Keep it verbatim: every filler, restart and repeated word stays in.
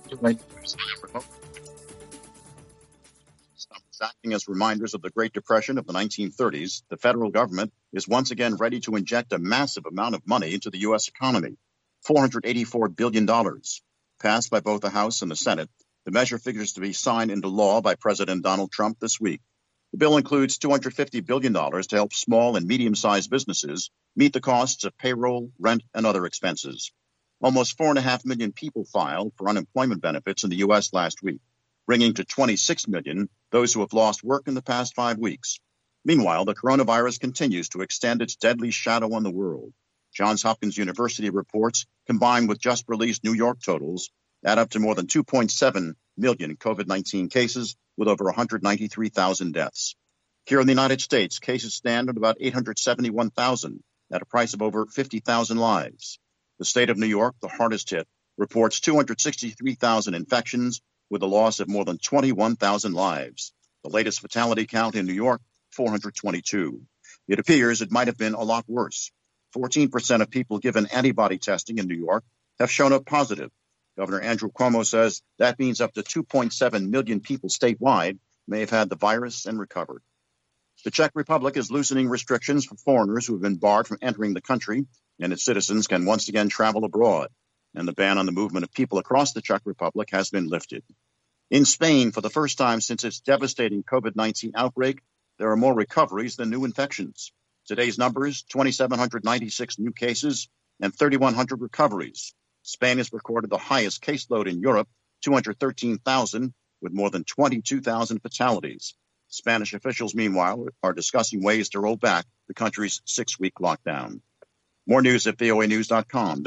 Acting as reminders of the Great Depression of the nineteen thirties, the federal government is once again ready to inject a massive amount of money into the U S economy, four hundred eighty-four billion dollars. Passed by both the House and the Senate, the measure figures to be signed into law by President Donald Trump this week. The bill includes two hundred fifty billion dollars to help small and medium-sized businesses meet the costs of payroll, rent, and other expenses. Almost four and a half million people filed for unemployment benefits in the U S last week, bringing to twenty-six million those who have lost work in the past five weeks. Meanwhile, the coronavirus continues to extend its deadly shadow on the world. Johns Hopkins University reports, combined with just released New York totals, add up to more than two point seven million COVID nineteen cases with over one hundred ninety-three thousand deaths. Here in the United States, cases stand at about eight hundred seventy-one thousand at a price of over fifty thousand lives. The state of New York, the hardest hit, reports two hundred sixty-three thousand infections with a loss of more than twenty-one thousand lives. The latest fatality count in New York, four hundred twenty-two. It appears it might have been a lot worse. fourteen percent of people given antibody testing in New York have shown up positive. Governor Andrew Cuomo says that means up to two point seven million people statewide may have had the virus and recovered. The Czech Republic is loosening restrictions for foreigners who have been barred from entering the country, and its citizens can once again travel abroad. And the ban on the movement of people across the Czech Republic has been lifted. In Spain, for the first time since its devastating COVID nineteen outbreak, there are more recoveries than new infections. Today's numbers, two thousand seven hundred ninety-six new cases and three thousand one hundred recoveries. Spain has recorded the highest caseload in Europe, two hundred thirteen thousand, with more than twenty-two thousand fatalities. Spanish officials, meanwhile, are discussing ways to roll back the country's six-week lockdown. More news at V O A news dot com.